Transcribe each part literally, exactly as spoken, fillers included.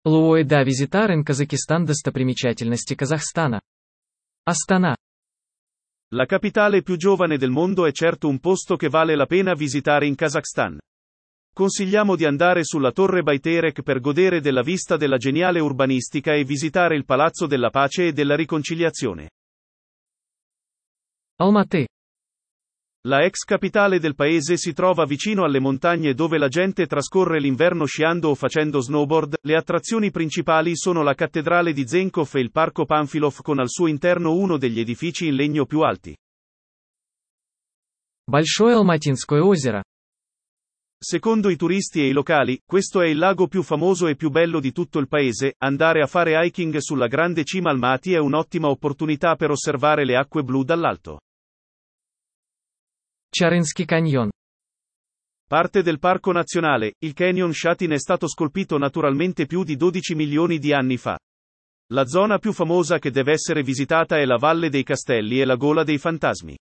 Луойда Визитарен Казахстан. Достопримечательности Казахстана. Астана. La capitale più giovane del mondo è certo un posto che vale la pena visitare in Kazakhstan. Consigliamo di andare sulla Torre Bayterek per godere della vista della geniale urbanistica e visitare il Palazzo della Pace e della Riconciliazione. Алматы. La ex capitale del paese si trova vicino alle montagne dove la gente trascorre l'inverno sciando o facendo snowboard. Le attrazioni principali sono la cattedrale di Zenkov e il parco Pamfilov con al suo interno uno degli edifici in legno più alti. Большое Алматинское озеро. Secondo i turisti e i locali, questo è il lago più famoso e più bello di tutto il paese. Andare a fare hiking sulla grande cima Almaty è un'ottima opportunità per osservare le acque blu dall'alto. Чарынский каньон. Parte del parco nazionale, il Canyon Shatin è stato scolpito naturalmente più di dodici milioni di anni fa. La zona più famosa che deve essere visitata è la Valle dei Castelli e la Gola dei Fantasmi.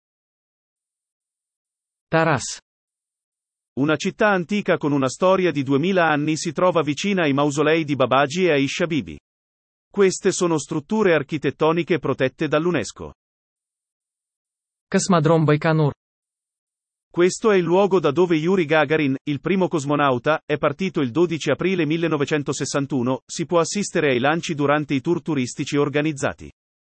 Тарас. Una città antica con una storia di duemila anni si trova vicina ai mausolei di Babaji e Aisha Bibi. Queste sono strutture architettoniche protette dall'UNESCO. Космодром Байконур. Questo è il luogo da dove Yuri Gagarin, il primo cosmonauta, è partito il dodici aprile millenovecentosessantuno. Si può assistere ai lanci durante i tour turistici organizzati.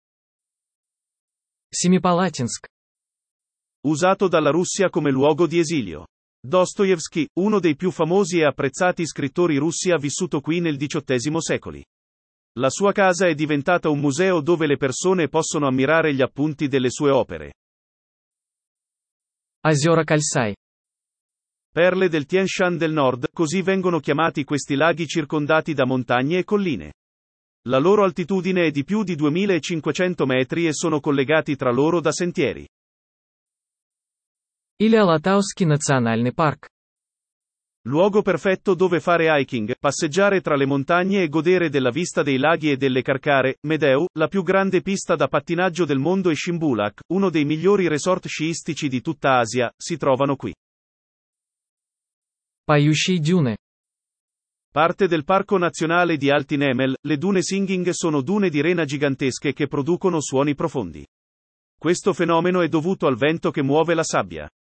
Семипалатинск. Usato dalla Russia come luogo di esilio. Dostoevsky, uno dei più famosi e apprezzati scrittori russi, ha vissuto qui nel diciottesimo secolo. La sua casa è diventata un museo dove le persone possono ammirare gli appunti delle sue opere. Озера Кальсай. Perle del Tien Shan del Nord, così vengono chiamati questi laghi circondati da montagne e colline. La loro altitudine è di più di duemilacinquecento metri e sono collegati tra loro da sentieri. Или Алатауский национальный парк. Luogo perfetto dove fare hiking, passeggiare tra le montagne e godere della vista dei laghi e delle Carcare. Medeu, la più grande pista da pattinaggio del mondo, e Shimbulak, uno dei migliori resort sciistici di tutta Asia, si trovano qui. Поющие дюны. Parte del Parco Nazionale di Alti Nemel, le dune Singing sono dune di rena gigantesche che producono suoni profondi. Questo fenomeno è dovuto al vento che muove la sabbia.